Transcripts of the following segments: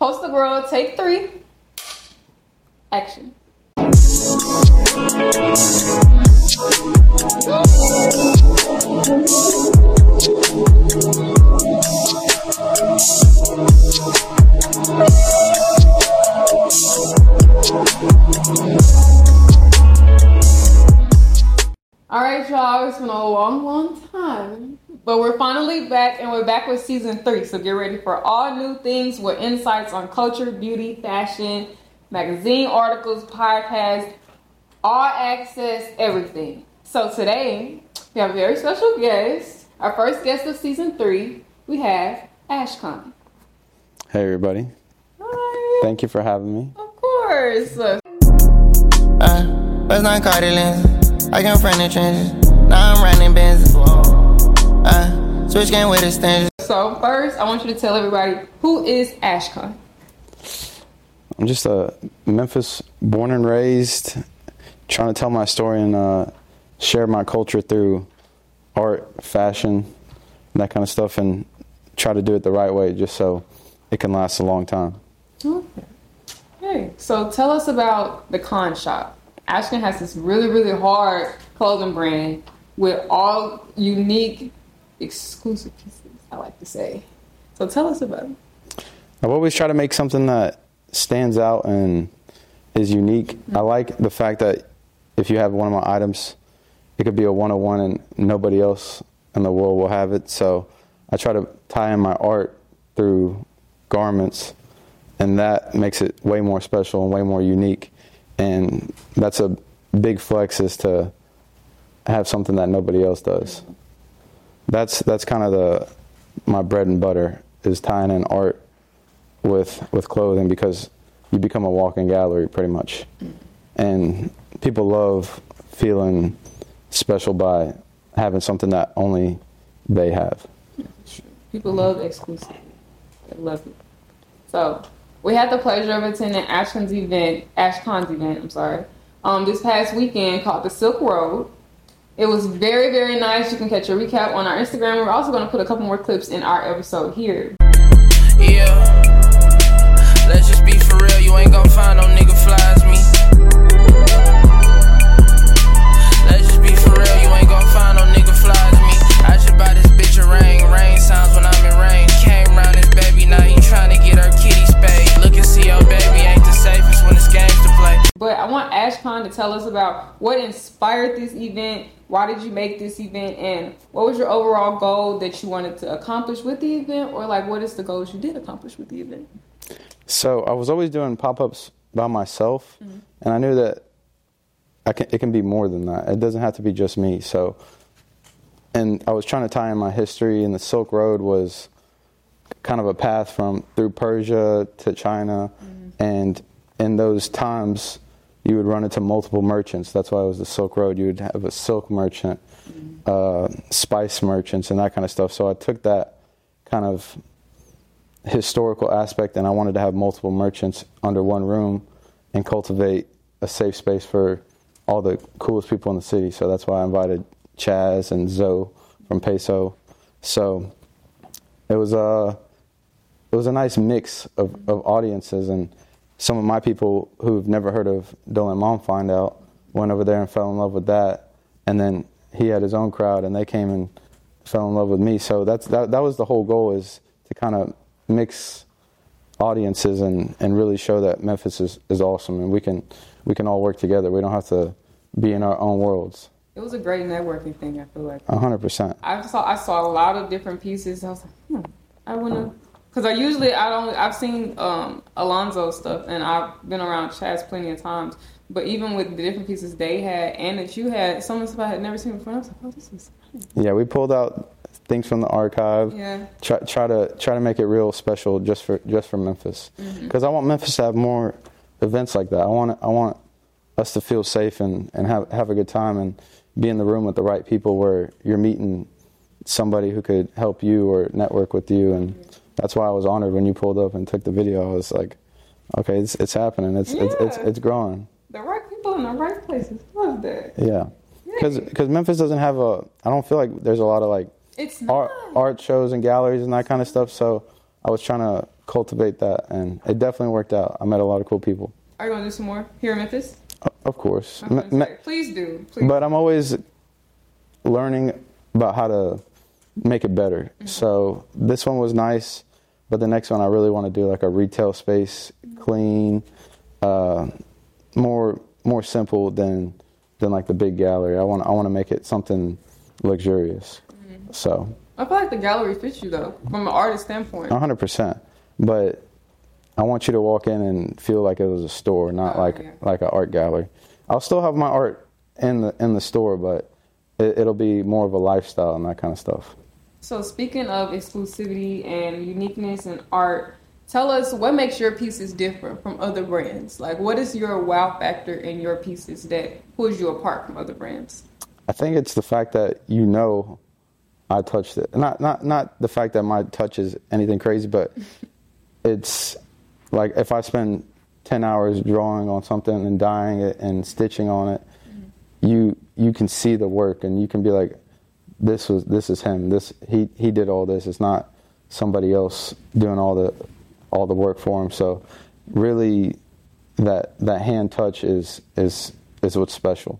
Post the Girl, take 3. Action. Alright, y'all, it's been a long time, but we're finally back, and we're back with season 3, so get ready for all new things with insights on culture, beauty, fashion, magazine articles, podcasts, all access, everything. So today, we have a very special guest, our first guest of season 3, we have Ashcon. Hey everybody. Hi. Thank you for having me. Of course. First night Cardi lenses. I can front the trenches. Now I'm running Benz. Switch game with extensions. So first, I want you to tell everybody, who is Ashcon? I'm just a Memphis born and raised, trying to tell my story and share my culture through art, fashion, and that kind of stuff, and try to do it the right way just so it can last a long time. Okay. Hey, so tell us about the Con Shop. Ashcon has this really, really hard clothing brand with all unique, exclusive pieces, I like to say. So tell us about it. I've always tried to make something that stands out and is unique. Mm-hmm. I like the fact that if you have one of my items, it could be a one-of-one and nobody else in the world will have it. So I try to tie in my art through garments, and that makes it way more special and way more unique. And that's a big flex, is to have something that nobody else does. That's kind of my bread and butter, is tying in art with clothing, because you become a walking gallery pretty much. And people love feeling special by having something that only they have. People love exclusive. They love it. So we had the pleasure of attending Ashcon's event, this past weekend, called the Silk Road. It was very, very nice. You can catch a recap on our Instagram. We're also going to put a couple more clips in our episode here. Yeah, let's just be for real. You ain't gonna find no nigga flies me. Let's just be for real. You ain't gonna find no nigga flies me. I should buy this bitch a ring. Rain sounds when I'm in rain. Came round this baby, now he trying to get her kitty spayed. Look and see your baby ain't the safest when it's games to play. But I want Ashcon to tell us about what inspired this event. Why did you make this event, and what was your overall goal that you wanted to accomplish with the event, or like what is the goals you did accomplish with the event? So I was always doing pop-ups by myself, mm-hmm. and I knew that it can be more than that. It doesn't have to be just me. So, and I was trying to tie in my history, and the Silk Road was kind of a path through Persia to China, mm-hmm. and in those times you would run into multiple merchants. That's why it was the Silk Road. You would have a silk merchant, spice merchants, and that kind of stuff. So I took that kind of historical aspect, and I wanted to have multiple merchants under one room and cultivate a safe space for all the coolest people in the city. So that's why I invited Chaz and Zoe from Peso. So it was a nice mix of audiences, and some of my people who've never heard of Dolan Mom Find Out went over there and fell in love with that. And then he had his own crowd, and they came and fell in love with me. So that was the whole goal, is to kind of mix audiences and really show that Memphis is awesome, and we can all work together. We don't have to be in our own worlds. It was a great networking thing, I feel like. 100%. I saw a lot of different pieces. I was like, I want to. Because I've seen Alonzo's stuff, and I've been around Chaz plenty of times. But even with the different pieces they had and that you had, some of the stuff I had never seen before, I was like, oh, this is. Yeah, we pulled out things from the archive. Yeah. Try to make it real special just for Memphis, because I want Memphis to have more events like that. I want us to feel safe and have a good time and be in the room with the right people, where you're meeting somebody who could help you or network with you. And that's why I was honored when you pulled up and took the video. I was like, okay, it's happening. It's growing. The right people in the right places. Love that. Yeah. Because Memphis doesn't have I don't feel like there's a lot of art shows and galleries and that kind of stuff. So I was trying to cultivate that, and it definitely worked out. I met a lot of cool people. Are you gonna do some more here in Memphis? Of course. Please do. Please. But I'm always learning about how to make it better. Mm-hmm. So this one was nice, but the next one I really want to do like a retail space, clean, more simple than like the big gallery. I want to make it something luxurious. Mm-hmm. So I feel like the gallery fits you though, from an artist standpoint. 100%. But I want you to walk in and feel like it was a store, not like an art gallery. I'll still have my art in the store, but it'll be more of a lifestyle and that kind of stuff. So speaking of exclusivity and uniqueness in art, tell us what makes your pieces different from other brands. Like, what is your wow factor in your pieces that pulls you apart from other brands? I think it's the fact that I touched it. Not the fact that my touch is anything crazy, but it's like if I spend 10 hours drawing on something and dyeing it and stitching on it, mm-hmm. you can see the work and you can be like, this is him. He did all this. It's not somebody else doing all the work for him. So really that hand touch is what's special.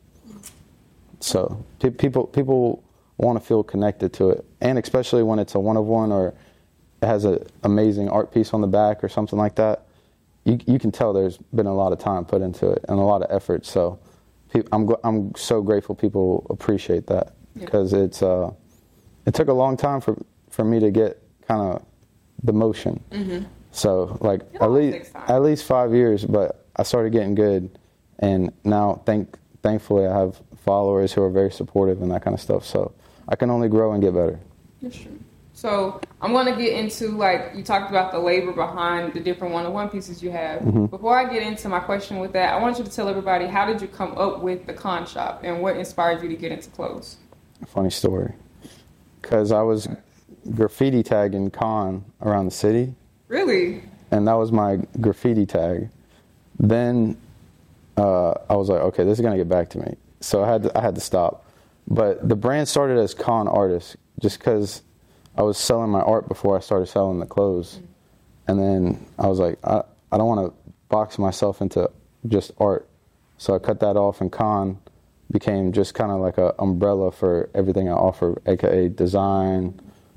So people want to feel connected to it, and especially when it's a one-of-one or it has an amazing art piece on the back or something like that. You can tell there's been a lot of time put into it and a lot of effort. So I'm so grateful people appreciate that, because it took a long time for me to get kind of the motion. Mm-hmm. So like at least 5 years, but I started getting good, and now thankfully I have followers who are very supportive and that kind of stuff. So I can only grow and get better. That's true. So I'm going to get into, like, you talked about the labor behind the different one-on-one pieces you have. Mm-hmm. Before I get into my question with that, I want you to tell everybody, how did you come up with the Con Shop and what inspired you to get into clothes? A funny story. Because I was graffiti tagging Con around the city. Really? And that was my graffiti tag. Then I was like, okay, this is going to get back to me. So I had to stop. But the brand started as Con Artist just because I was selling my art before I started selling the clothes. Mm-hmm. And then I was like, I don't want to box myself into just art. So I cut that off, and Con became just kind of like an umbrella for everything I offer, aka design,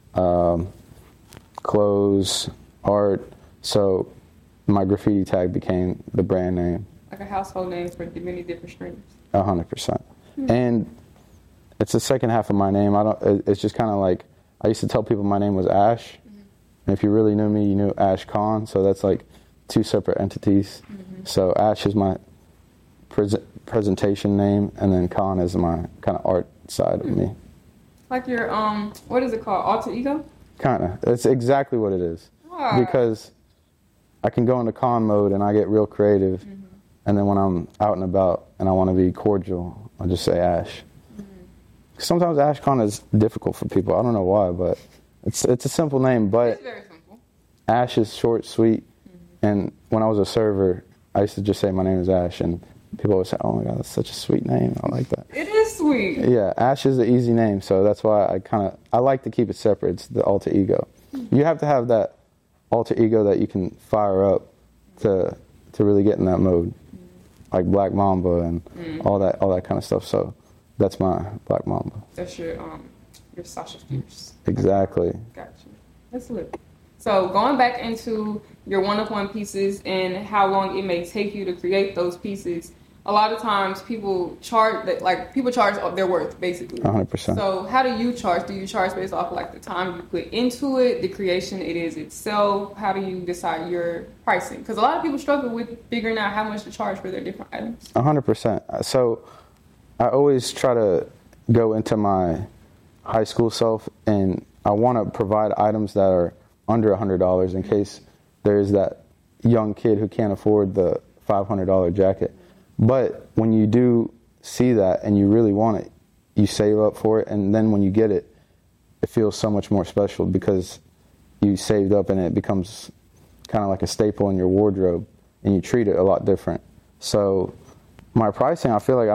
clothes, art. So my graffiti tag became the brand name. Like a household name for many different streams. 100%. Mm-hmm. And it's the second half of my name. It's just kind of like, I used to tell people my name was Ash, mm-hmm. and if you really knew me, you knew Ash Con, so that's like two separate entities. Mm-hmm. So Ash is my presentation name, and then Con is my kind of art side of me. Like your, what is it called, alter ego? Kind of. It's exactly what it is. Ah. Because I can go into Con mode and I get real creative, mm-hmm. and then when I'm out and about and I want to be cordial, I just say Ash. Sometimes Ash Con is difficult for people. I don't know why, but it's a simple name. But it's very simple. Ash is short, sweet. Mm-hmm. And when I was a server, I used to just say my name is Ash, and people always say, "Oh my God, that's such a sweet name." I like that. It is sweet. Yeah, Ash is an easy name, so that's why I like to keep it separate. It's the alter ego. Mm-hmm. You have to have that alter ego that you can fire up to really get in that mode, mm-hmm. like Black Mamba and mm-hmm. all that kind of stuff. So. That's my Black Mamba. That's your Sasha Fierce. Exactly. Gotcha. That's lit. So going back into your one-of-one pieces and how long it may take you to create those pieces, a lot of times people charge their worth, basically. 100%. So how do you charge? Do you charge based off of like the time you put into it, the creation it is itself? How do you decide your pricing? Because a lot of people struggle with figuring out how much to charge for their different items. 100%. So I always try to go into my high school self, and I want to provide items that are under $100 in case there's that young kid who can't afford the $500 jacket. But when you do see that and you really want it, you save up for it, and then when you get it, it feels so much more special because you saved up and it becomes kind of like a staple in your wardrobe, and you treat it a lot different. So my pricing, I feel like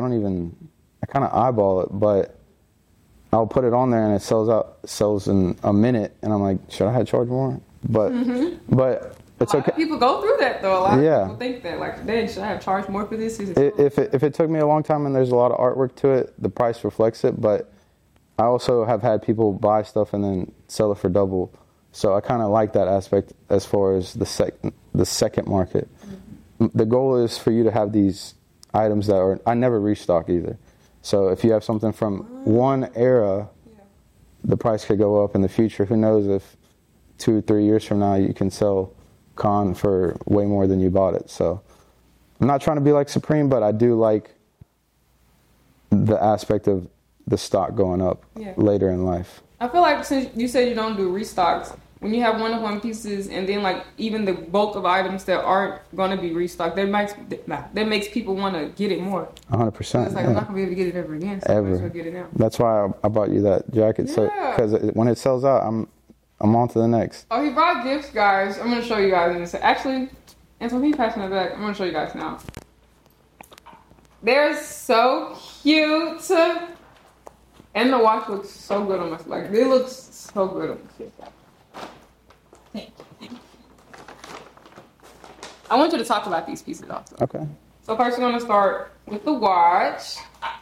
I kind of eyeball it, but I'll put it on there and it sells in a minute, and I'm like, should I have charged more? But mm-hmm. but It's A lot okay. of people go through that though. A lot Yeah. of people think that like, dang, should I have charged more for this? If it took me a long time and there's a lot of artwork to it, the price reflects it. But I also have had people buy stuff and then sell it for double. So I kind of like that aspect as far as the second market. The goal is for you to have these items that are, I never restock either. So if you have something from one era, the price could go up in the future. Who knows if 2 or 3 years from now you can sell Con for way more than you bought it. So I'm not trying to be like Supreme, but I do like the aspect of the stock going up later in life. I feel like since you said you don't do restocks, when you have one-of-one pieces and then like even the bulk of items that aren't going to be restocked, that makes people want to get it more. 100%. It's like I'm not going to be able to get it ever again, so I might as well get it now. That's why I bought you that jacket. Yeah. So because when it sells out, I'm on to the next. Oh, he brought gifts, guys. I'm going to show you guys in a second. Actually, Antoine, can you pass me that back? I'm going to show you guys now. They're so cute. And the watch looks so good on my, like, it looks so good on my face. Thank you. I want you to talk about these pieces also. Okay. So first we're going to start with the watch.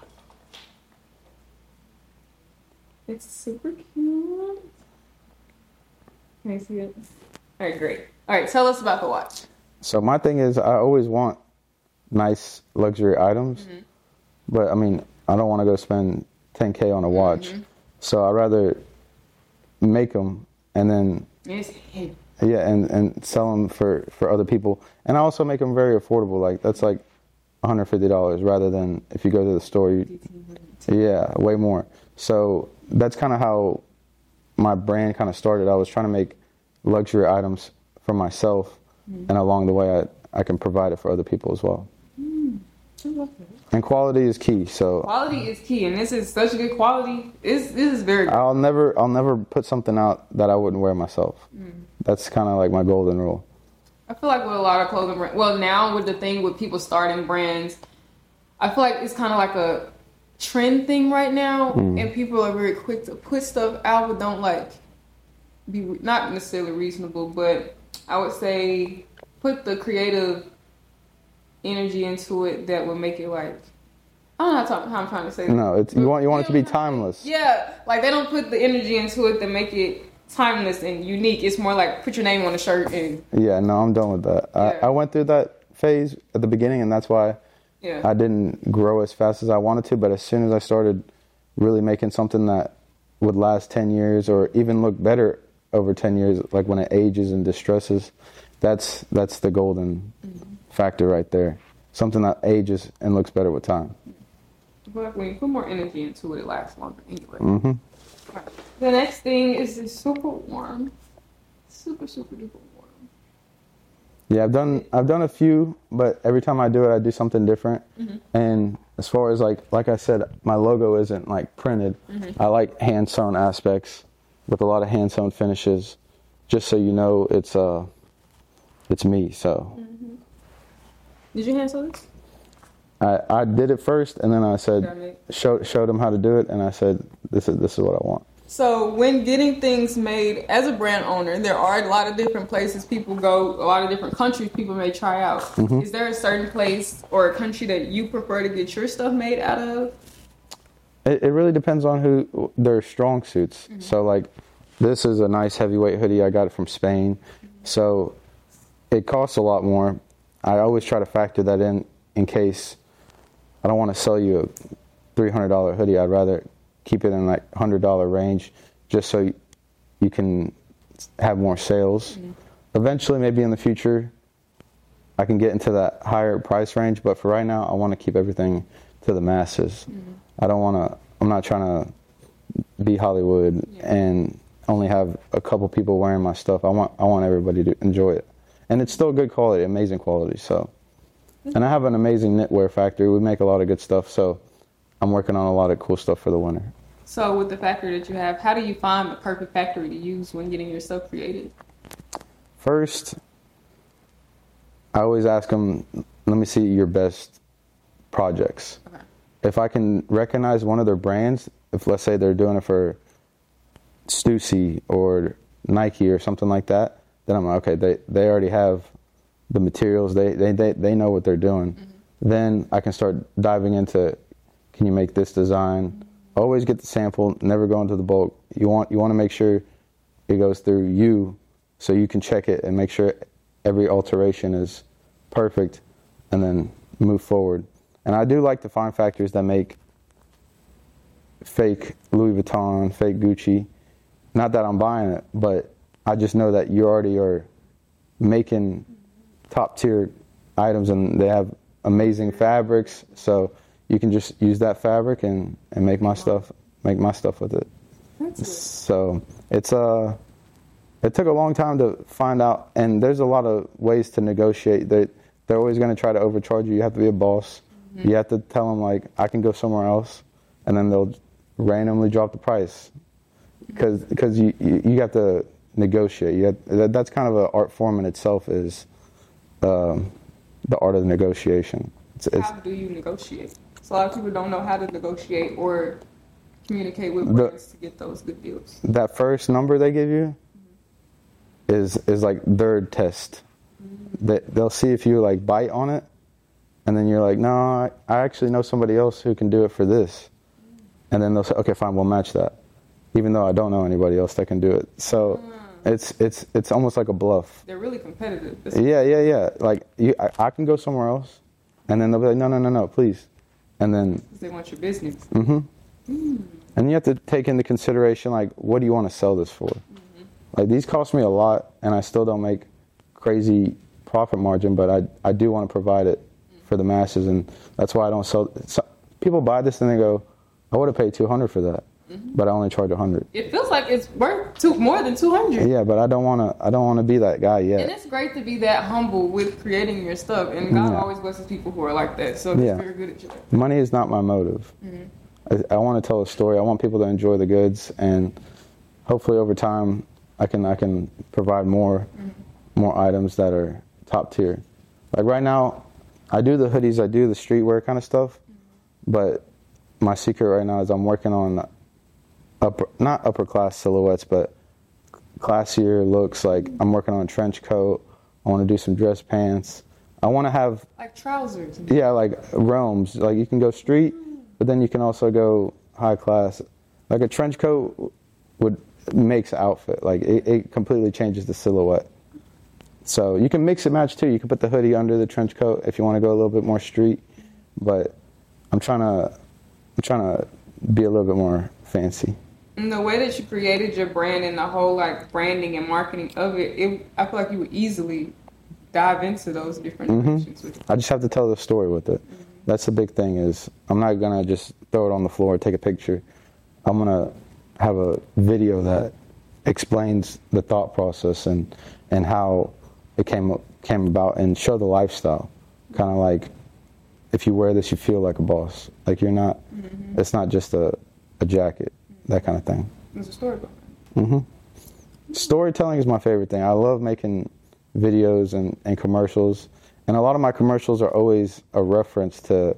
It's super cute. Can I see it? All right, great. All right, tell us about the watch. So my thing is, I always want nice luxury items, but I mean, I don't want to go spend $10K on a watch. So I'd rather make them and then It's heavy. and sell them for other people. And I also make them very affordable. Like that's like $150 rather than if you go to the store, way more. So that's kind of how my brand kind of started. I was trying to make luxury items for myself, and along the way I can provide it for other people as well. I love that. And quality is key. So Quality is key, and this is such good quality. This is very good. I'll never put something out that I wouldn't wear myself. That's kind of like my golden rule. I feel like with a lot of clothing brands, well, now with the thing with people starting brands, I feel like it's kind of like a trend thing right now, and people are very quick to put stuff out, but don't like be not necessarily reasonable, but I would say put the creative energy into it that would make it like, I don't know how I'm trying to say that. No, it's you want it to be timeless. Yeah, like they don't put the energy into it that make it timeless and unique. It's more like put your name on a shirt and Yeah, no, I'm done with that. Yeah. I went through that phase at the beginning, and that's why I didn't grow as fast as I wanted to. But as soon as I started really making something that would last 10 years or even look better over 10 years, like when it ages and distresses, that's the golden factor right there. Something that ages and looks better with time. But when you put more energy into it, it lasts longer anyway. Right. The next thing is this super warm. Super duper warm. Yeah, I've done a few, but every time I do it, I do something different. And as far as like I said, my logo isn't like printed. I like hand sewn aspects with a lot of hand sewn finishes, just so you know it's me. So Did you hand sew this? I did it first, and then I said showed them how to do it, and I said this is what I want. So when getting things made as a brand owner, there are a lot of different places people go, a lot of different countries people may try out. Is there a certain place or a country that you prefer to get your stuff made out of? It really depends on who their strong suits. So like this is a nice heavyweight hoodie. I got it from Spain. So it costs a lot more. I always try to factor that in case I don't want to sell you a $300 hoodie. I'd rather keep it in like $100 range just so you can have more sales. Eventually, maybe in the future, I can get into that higher price range. But for right now, I want to keep everything to the masses. I'm not trying to be Hollywood and only have a couple people wearing my stuff. I want everybody to enjoy it. And it's still good quality, amazing quality. So, and I have an amazing knitwear factory. We make a lot of good stuff. So I'm working on a lot of cool stuff for the winter. So with the factory that you have, how do you find the perfect factory to use when getting your stuff created? First, I always ask them, let me see your best projects. Okay. If I can recognize one of their brands, if let's say they're doing it for Stussy or Nike or something like that, then I'm like, okay, they already have the materials. They know what they're doing. Then I can start diving into, can you make this design? Always get the sample, never go into the bulk. You want to make sure it goes through you so you can check it and make sure every alteration is perfect and then move forward. And I do like to find factories that make fake Louis Vuitton, fake Gucci. Not that I'm buying it, but I just know that you already are making top tier items and they have amazing fabrics. So you can just use that fabric and make my stuff with it. So it took a long time to find out, and there's a lot of ways to negotiate. They're always going to try to overcharge you. You have to be a boss. You have to tell them, like, I can go somewhere else, and then they'll randomly drop the price because you have to negotiate. That's kind of an art form in itself, is the art of the negotiation. How do you negotiate? So a lot of people don't know how to negotiate or communicate with brands to get those good deals. That first number they give you is like their test. They'll see if you like bite on it, and then you're like, no, I actually know somebody else who can do it for this. And then they'll say, okay, fine, we'll match that, even though I don't know anybody else that can do it. So it's almost like a bluff. They're really competitive. Yeah. Like I can go somewhere else, and then they'll be like, no, please. And then because they want your business. And you have to take into consideration, like, what do you want to sell this for? Like, these cost me a lot, and I still don't make crazy profit margin, but I do want to provide it for the masses, and that's why I don't sell. People buy this and they go, I would have paid $200 for that, but I only charge $100. It feels like it's worth more than $200. Yeah, but I don't want to be that guy yet. And it's great to be that humble with creating your stuff, and God always blesses people who are like that. So it's very good at you. Money is not my motive. I want to tell a story. I want people to enjoy the goods, and hopefully over time I can provide more items that are top tier. Like right now, I do the hoodies, I do the streetwear kind of stuff, but my secret right now is I'm working on not upper class silhouettes, but classier looks. Like I'm working on a trench coat. I want to do some dress pants. I want to have like trousers. Yeah, like realms. Like you can go street, but then you can also go high class. Like a trench coat makes an outfit. Like it completely changes the silhouette. So you can mix and match too. You can put the hoodie under the trench coat if you want to go a little bit more street. But I'm trying to be a little bit more fancy. And the way that you created your brand and the whole like branding and marketing of it, I feel like you would easily dive into those different directions with it. I just have to tell the story with it. That's the big thing, is I'm not gonna just throw it on the floor, take a picture. I'm gonna have a video that explains the thought process and how it came about, and show the lifestyle. Kind of like, if you wear this, you feel like a boss. Like you're not. It's not just a jacket. That kind of thing. There's a story behind it. Storytelling is my favorite thing. I love making videos and commercials, and a lot of my commercials are always a reference to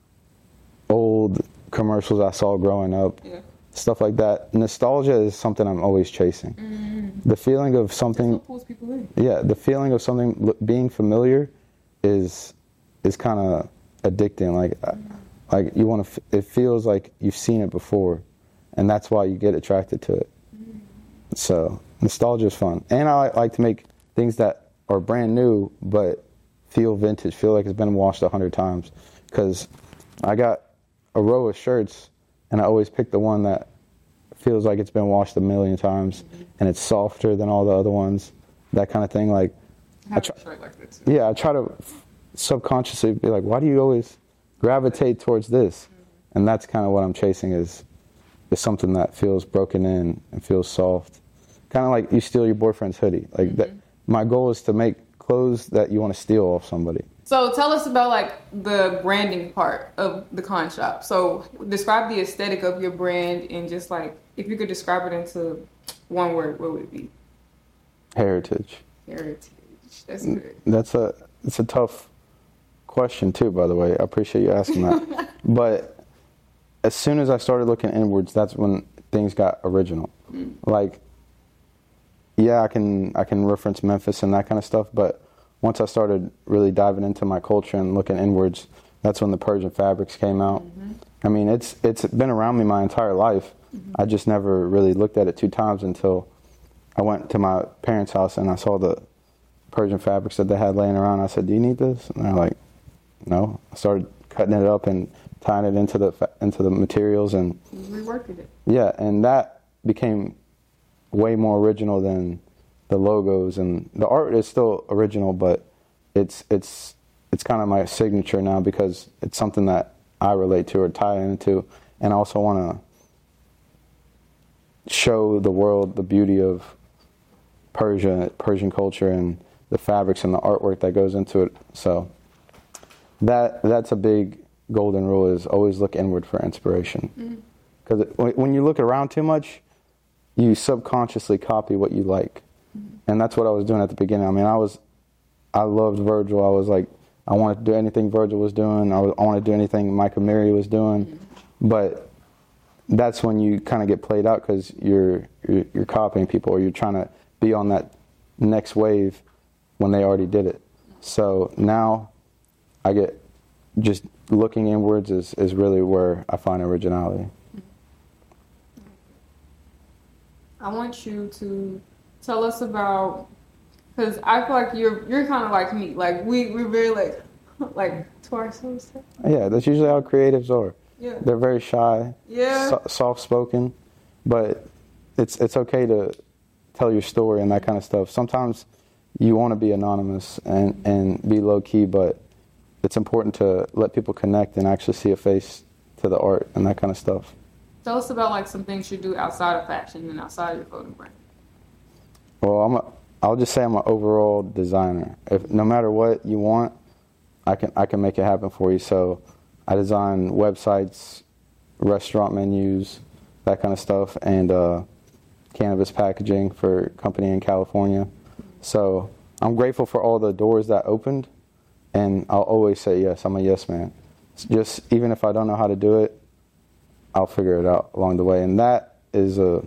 old commercials I saw growing up. Yeah. Stuff like that. Nostalgia is something I'm always chasing. The feeling of something. That's what pulls people in. Yeah, the feeling of something being familiar is kind of addicting. Like you want to. It feels like you've seen it before, and that's why you get attracted to it. So nostalgia is fun, and I like to make things that are brand new but feel vintage, feel like it's been washed 100 times. Because I got a row of shirts, and I always pick the one that feels like it's been washed 1,000,000 times, and it's softer than all the other ones. That kind of thing. Like, I have a shirt like that too. Yeah, I try to subconsciously be like, why do you always gravitate towards this? And that's kind of what I'm chasing, is something that feels broken in and feels soft. Kind of like you steal your boyfriend's hoodie. Like that. My goal is to make clothes that you want to steal off somebody. So tell us about like the branding part of the Con Shop. So describe the aesthetic of your brand, and just like, if you could describe it into one word, what would it be? Heritage. Heritage. That's good. It's a tough question too, by the way. I appreciate you asking that. But as soon as I started looking inwards, that's when things got original. Like, yeah, I can reference Memphis and that kind of stuff, but once I started really diving into my culture and looking inwards, that's when the Persian fabrics came out. Mm-hmm. I mean, it's been around me my entire life. Mm-hmm. I just never really looked at it 2 times until I went to my parents' house and I saw the Persian fabrics that they had laying around. I said, "Do you need this?" And they're like, "No." I started cutting it up and tying it into the materials and reworking it. Yeah, and that became way more original than the logos, and the art is still original, but it's kind of my signature now because it's something that I relate to or tie into, and I also want to show the world the beauty of Persian culture and the fabrics and the artwork that goes into it. So that's a big golden rule, is always look inward for inspiration. Because when you look around too much, you subconsciously copy what you like. And that's what I was doing at the beginning. I mean, I loved Virgil. I was like, I wanted to do anything Virgil was doing. I wanted to do anything Micah Mary was doing. But that's when you kind of get played out because you're copying people, or you're trying to be on that next wave when they already did it. So now I get just looking inwards is really where I find originality. I want you to tell us about, because I feel like you're kind of like me. Like we're very like to ourselves. Yeah, that's usually how creatives are. Yeah. They're very shy. Yeah. Soft-spoken, but it's okay to tell your story and that kind of stuff. Sometimes you want to be anonymous and be low-key, but it's important to let people connect and actually see a face to the art and that kind of stuff. Tell us about like some things you do outside of fashion and outside of your clothing brand. Well, I'll just say I'm an overall designer. If no matter what you want, I can make it happen for you. So I design websites, restaurant menus, that kind of stuff, and cannabis packaging for a company in California. So I'm grateful for all the doors that opened, and I'll always say yes. I'm a yes man. Just even if I don't know how to do it, I'll figure it out along the way. And that is a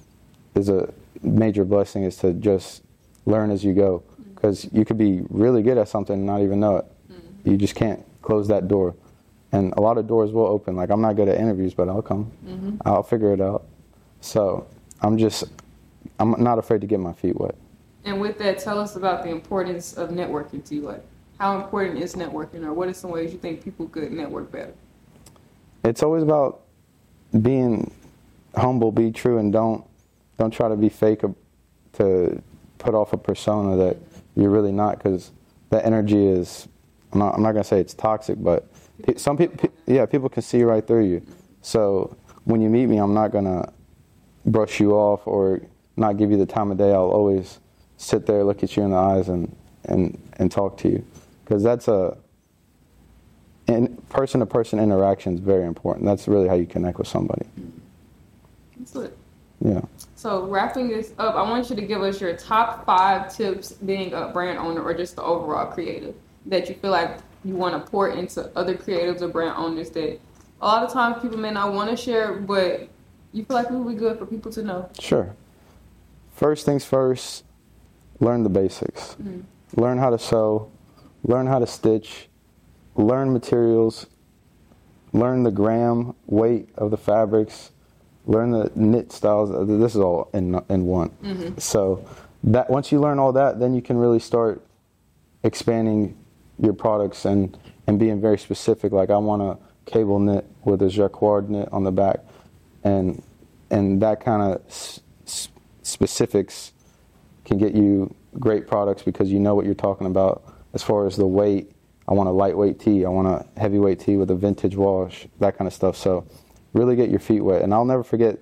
major blessing, is to just learn as you go, because you could be really good at something and not even know it. You just can't close that door. And a lot of doors will open. Like, I'm not good at interviews, but I'll come. I'll figure it out. So I'm not afraid to get my feet wet. And with that, tell us about the importance of networking to you. Like, how important is networking, or what are some ways you think people could network better? It's always about being humble, be true, and don't try to be fake to put off a persona that you're really not, because that energy is, I'm not going to say it's toxic, but some people, people can see right through you. So when you meet me, I'm not going to brush you off or not give you the time of day. I'll always sit there, look at you in the eyes, and talk to you, because that's person-to-person interaction is very important. That's really how you connect with somebody. That's it. Yeah. So wrapping this up, I want you to give us your top 5 tips being a brand owner, or just the overall creative, that you feel like you want to pour into other creatives or brand owners that a lot of times people may not want to share, but you feel like it would be good for people to know. Sure. First things first, learn the basics. Learn how to sew, learn how to stitch, learn materials, learn the gram, weight of the fabrics, learn the knit styles. This is all in one. So that once you learn all that, then you can really start expanding your products and being very specific. Like, I want a cable knit with a jacquard knit on the back, and that kind of specifics can get you great products, because you know what you're talking about. As far as the weight, I want a lightweight tee, I want a heavyweight tee with a vintage wash, that kind of stuff. So really get your feet wet. And I'll never forget,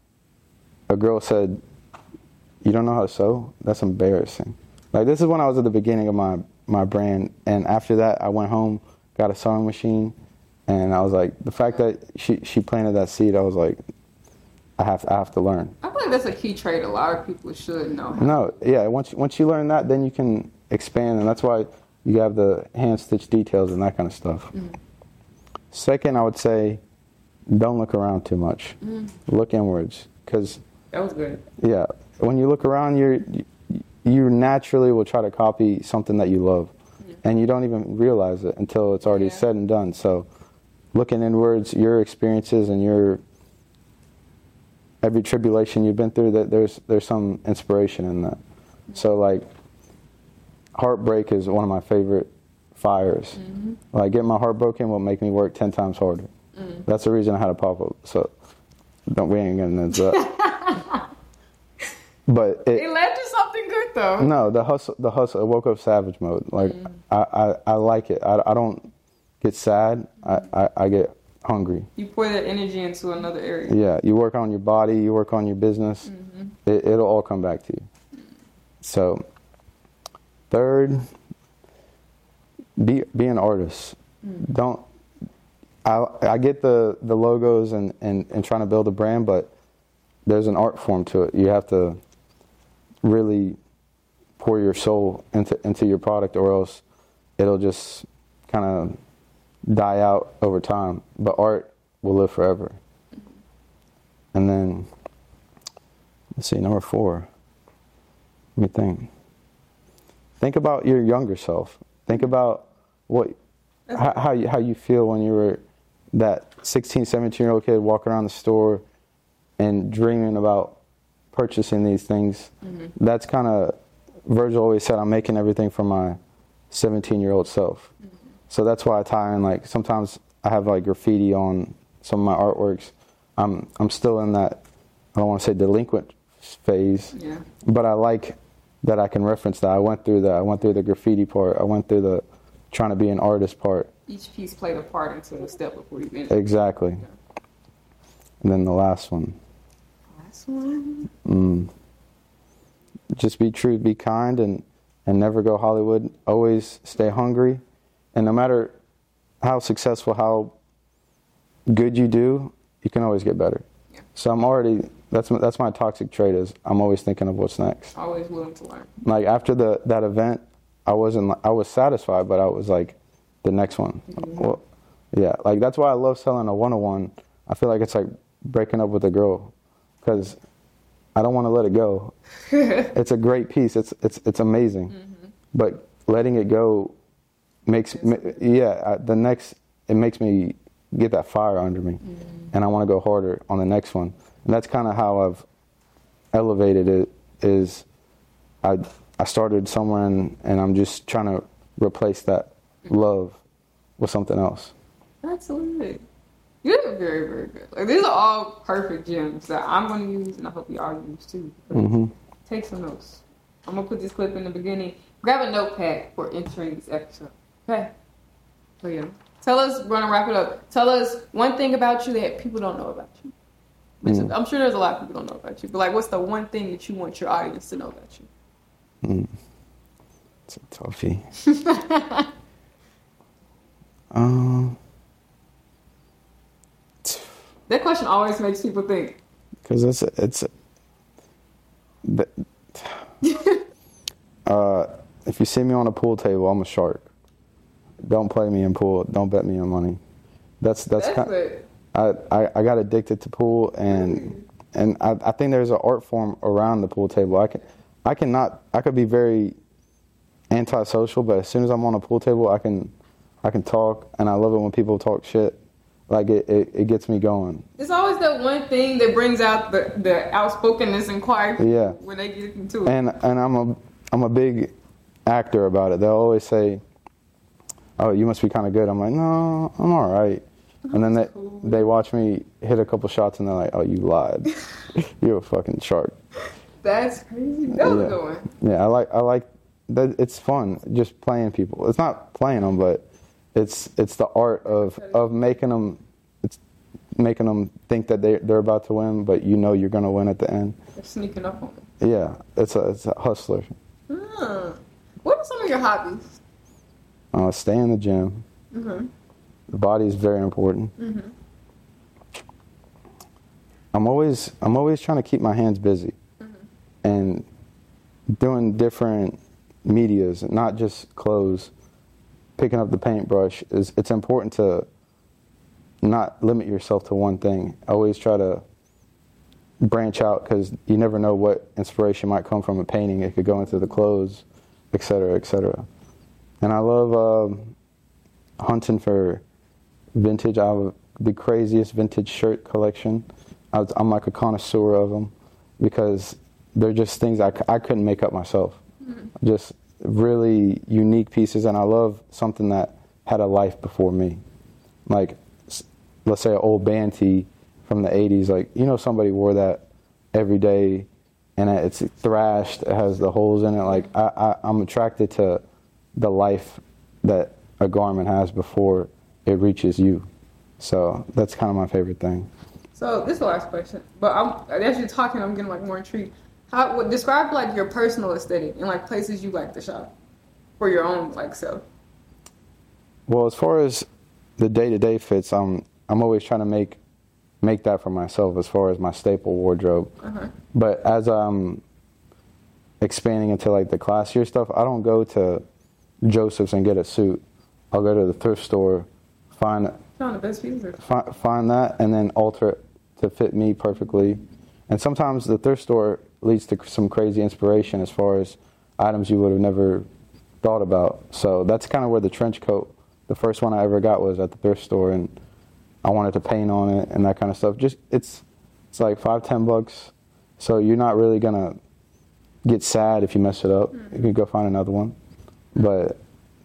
a girl said, "You don't know how to sew? That's embarrassing." Like, this is when I was at the beginning of my brand, and after that I went home, got a sewing machine, and I was like, the fact that she planted that seed, I was like, I have to learn. I feel like that's a key trait a lot of people should know. No, yeah, once you learn that, then you can expand, and that's why you have the hand stitch details and that kind of stuff. Second, I would say, don't look around too much. Look inwards, because That was good. Yeah. When you look around, you naturally will try to copy something that you love. And you don't even realize it until it's already said and done. So looking inwards, your experiences and your every tribulation you've been through, that there's some inspiration in that. So like heartbreak is one of my favorite fires. Like getting my heart broken will make me work 10 times harder. That's the reason I had a pop-up. So we ain't getting into that. But it led to something good though. No, the hustle. I woke up savage mode. Like I like it. I don't get sad. I get hungry. You pour that energy into another area. Yeah, you work on your body. You work on your business. It'll all come back to you. So, third, be an artist. Don't. I get the logos and trying to build a brand, but there's an art form to it. You have to really pour your soul into your product, or else it'll just kind of die out over time. But art will live forever. And then, let's see, number 4. Let me think. Think about your younger self. Think about how you feel when you were that 16, 17-year-old kid walking around the store and dreaming about purchasing these things. That's kind of, Virgil always said, I'm making everything for my 17-year-old self. So that's why I tie in, like, sometimes I have like graffiti on some of my artworks. I'm still in that, I don't want to say delinquent phase, but I like that I can reference that. I went through that. I went through the graffiti part. I went through the trying to be an artist part. Each piece played a part into the step before you went. Exactly. And then the last one. Just be true, be kind, and never go Hollywood. Always stay hungry, and no matter how successful, how good you do, you can always get better. So I'm already, that's my toxic trait, is I'm always thinking of what's next. Always willing to learn. Like after that event, I was satisfied, but I was like, the next one. Well, yeah, like that's why I love selling a 101. I feel like it's like breaking up with a girl, because I don't want to let it go. It's a great piece. It's amazing. But letting it go makes me, it makes me get that fire under me, and I want to go harder on the next one. And that's kind of how I've elevated it. Is I started somewhere and I'm just trying to replace that love with something else. Absolutely. You did very, very good. Like, these are all perfect gems that I'm going to use, and I hope you all use too. Take some notes. I'm going to put this clip in the beginning. Grab a notepad for entering this episode. Okay? So yeah. Tell us, we're going to wrap it up. Tell us one thing about you that people don't know about you. I'm sure there's a lot of people don't know about you, but like, what's the one thing that you want your audience to know about you? It's a toughie. That question always makes people think. Because if you see me on a pool table, I'm a shark. Don't play me in pool. Don't bet me on money. That's kind of, I got addicted to pool, and I think there's an art form around the pool table. I could be very antisocial, but as soon as I'm on a pool table, I can talk, and I love it when people talk shit. Like it gets me going. It's always that one thing that brings out the outspokenness and quiet people when they get into it. And I'm a big actor about it. They'll always say, "Oh, you must be kind of good." I'm like, "No, I'm all right." And then they watch me hit a couple shots, and they're like, "Oh, you lied. You're a fucking shark." That's crazy. That was a good one. Yeah, I like that. It's fun just playing people. It's not playing them, but it's the art of making them think that they're about to win, but you know you're gonna win at the end. They're sneaking up on them. Yeah, it's a hustler. What are some of your hobbies? Stay in the gym. The body is very important. I'm always trying to keep my hands busy and doing different medias, not just clothes. Picking up the paintbrush it's important to not limit yourself to one thing. Always try to branch out because you never know what inspiration might come from a painting. It could go into the clothes, etc., etc. And I love hunting for vintage. I have the craziest vintage shirt collection. I'm like a connoisseur of them because they're just things I couldn't make up myself. Just really unique pieces, and I love something that had a life before me. Like, let's say an old band tee from the 80s, like, you know, somebody wore that every day and it's thrashed, it has the holes in it. Like, I'm attracted to the life that a garment has before it reaches you. So that's kind of my favorite thing. So this is the last question, but as you're talking, I'm getting like more intrigued. Describe like your personal aesthetic and like places you like to shop for your own like self. Well, as far as the day-to-day fits, I'm always trying to make that for myself as far as my staple wardrobe. Uh-huh. But as I'm expanding into like the classier stuff, I don't go to Joseph's and get a suit. I'll go to the thrift store, find the best pieces. Find that, and then alter it to fit me perfectly. And sometimes the thrift store leads to some crazy inspiration as far as items you would have never thought about. So that's kind of where the trench coat, the first one I ever got, was at the thrift store, and I wanted to paint on it and that kind of stuff. Just it's like $5-10, so you're not really gonna get sad if you mess it up. You can go find another one. But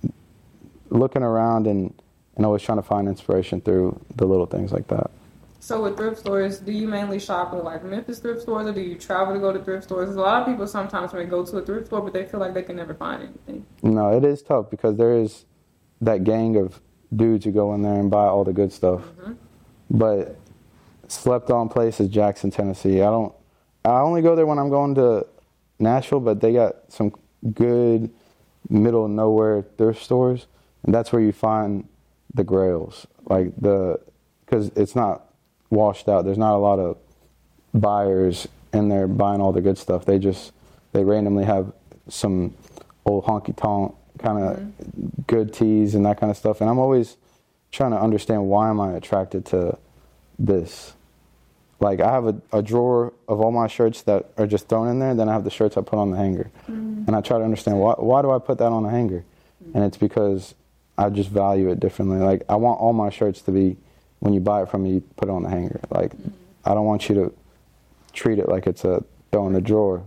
looking around and always trying to find inspiration through the little things like that. So with thrift stores, do you mainly shop at like Memphis thrift stores, or do you travel to go to thrift stores? There's a lot of people sometimes when they go to a thrift store, but they feel like they can never find anything. No, it is tough because there is that gang of dudes who go in there and buy all the good stuff. Mm-hmm. But slept on place is Jackson, Tennessee. I only go there when I'm going to Nashville, but they got some good middle of nowhere thrift stores, and that's where you find the grails, like because it's not washed out. There's not a lot of buyers in there buying all the good stuff. They randomly have some old honky tonk kind of good tees and that kind of stuff. And I'm always trying to understand, why am I attracted to this? Like, I have a drawer of all my shirts that are just thrown in there, and then I have the shirts I put on the hanger. And I try to understand, why do I put that on the hanger? And it's because I just value it differently. Like, I want all my shirts to be, when you buy it from me, you put it on the hanger. Like, I don't want you to treat it like it's a throw in the drawer.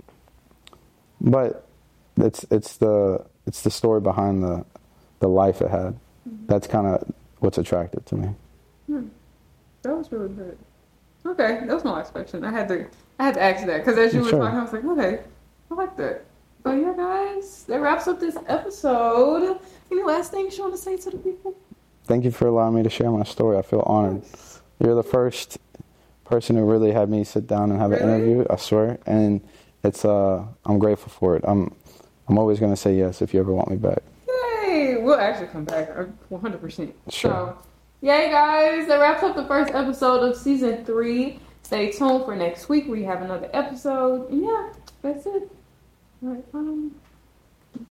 But it's the story behind the life it had. That's kind of what's attractive to me. That was really good. Okay, that was my last question. I had to ask that because as you were talking, I was like, okay, I like that. So yeah, guys, that wraps up this episode. Any last things you want to say to the people? Thank you for allowing me to share my story. I feel honored. You're the first person who really had me sit down and have an interview, I swear. And it's I'm grateful for it. I'm always going to say yes if you ever want me back. Yay! We'll actually come back 100%. Sure. So, yay, guys. That wraps up the first episode of season 3. Stay tuned for next week. We have another episode. And yeah, that's it. All right.